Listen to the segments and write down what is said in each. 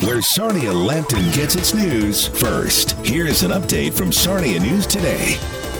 where Sarnia Lambton gets its news first. Here's an update from Sarnia News Today.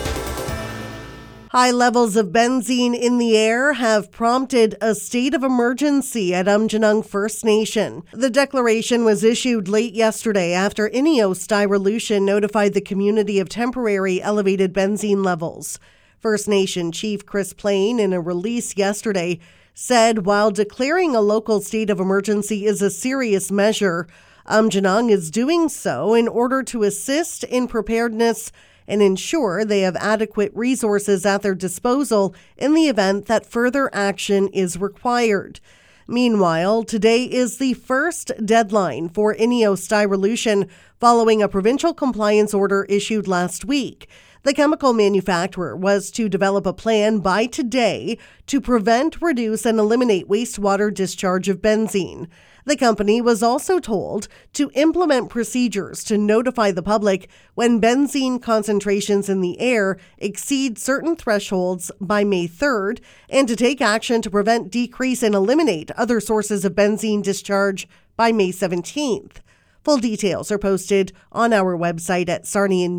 High levels of benzene in the air have prompted a state of emergency at Aamjiwnaang First Nation. The declaration was issued late yesterday after INEOS Styrolution notified the community of temporary elevated benzene levels. First Nation Chief Chris Plain, in a release yesterday, said while declaring a local state of emergency is a serious measure, Aamjiwnaang is doing so in order to assist in preparedness and ensure they have adequate resources at their disposal in the event that further action is required. Meanwhile, today is the first deadline for INEOS Styrolution following a provincial compliance order issued last week. The chemical manufacturer was to develop a plan by today to prevent, reduce, and eliminate wastewater discharge of benzene. The company was also told to implement procedures to notify the public when benzene concentrations in the air exceed certain thresholds by May 3rd and to take action to prevent, decrease, and eliminate other sources of benzene discharge by May 17th. Full details are posted on our website at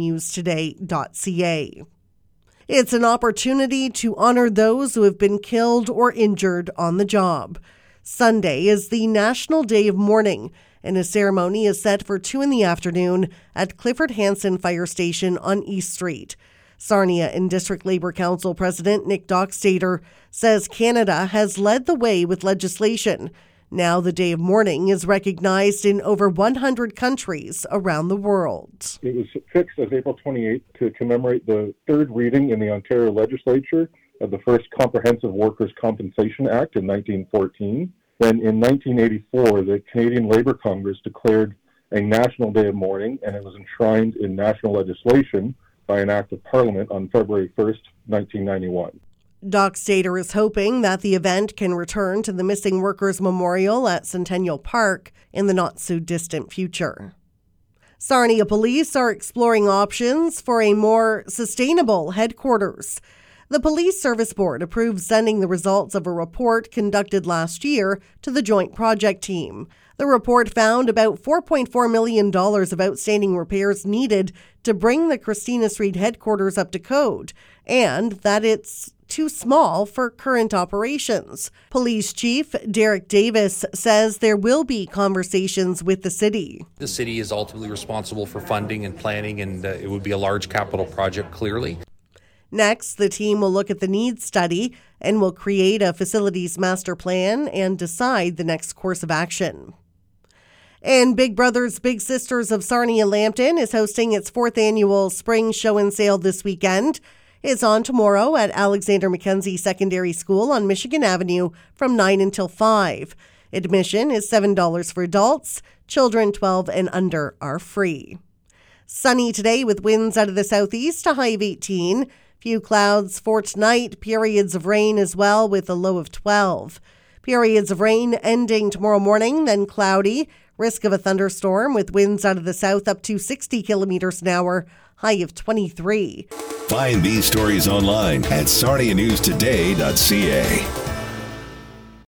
sarnianewstoday.ca. It's an opportunity to honor those who have been killed or injured on the job. Sunday is the National Day of Mourning, and a ceremony is set for 2 p.m. at Clifford Hansen Fire Station on East Street. Sarnia and District Labour Council President Nick Dockstader says Canada has led the way with legislation. Now the Day of Mourning is recognized in over 100 countries around the world. It was fixed as April 28th to commemorate the third reading in the Ontario Legislature of the first Comprehensive Workers' Compensation Act in 1914. Then in 1984, the Canadian Labour Congress declared a National Day of Mourning, and it was enshrined in national legislation by an Act of Parliament on February 1st, 1991. Dockstader is hoping that the event can return to the Missing Workers Memorial at Centennial Park in the not-so-distant future. Sarnia Police are exploring options for a more sustainable headquarters. The Police Service Board approved sending the results of a report conducted last year to the Joint Project Team. The report found about $4.4 million of outstanding repairs needed to bring the Christina Street headquarters up to code, and that it's too small for current operations. Police Chief Derek Davis says there will be conversations with the city. The city is ultimately responsible for funding and planning, and it would be a large capital project, clearly. Next, the team will look at the needs study and will create a facilities master plan and decide the next course of action. And Big Brothers Big Sisters of Sarnia Lambton is hosting its 4th annual spring show and sale this weekend. It's on tomorrow at Alexander Mackenzie Secondary School on Michigan Avenue from 9 until 5. Admission is $7 for adults. Children 12 and under are free. Sunny today with winds out of the southeast, a high of 18. Few clouds for tonight, periods of rain as well with a low of 12. Periods of rain ending tomorrow morning, then cloudy. Risk of a thunderstorm with winds out of the south up to 60 kilometers an hour, high of 23. Find these stories online at sarnianewstoday.ca.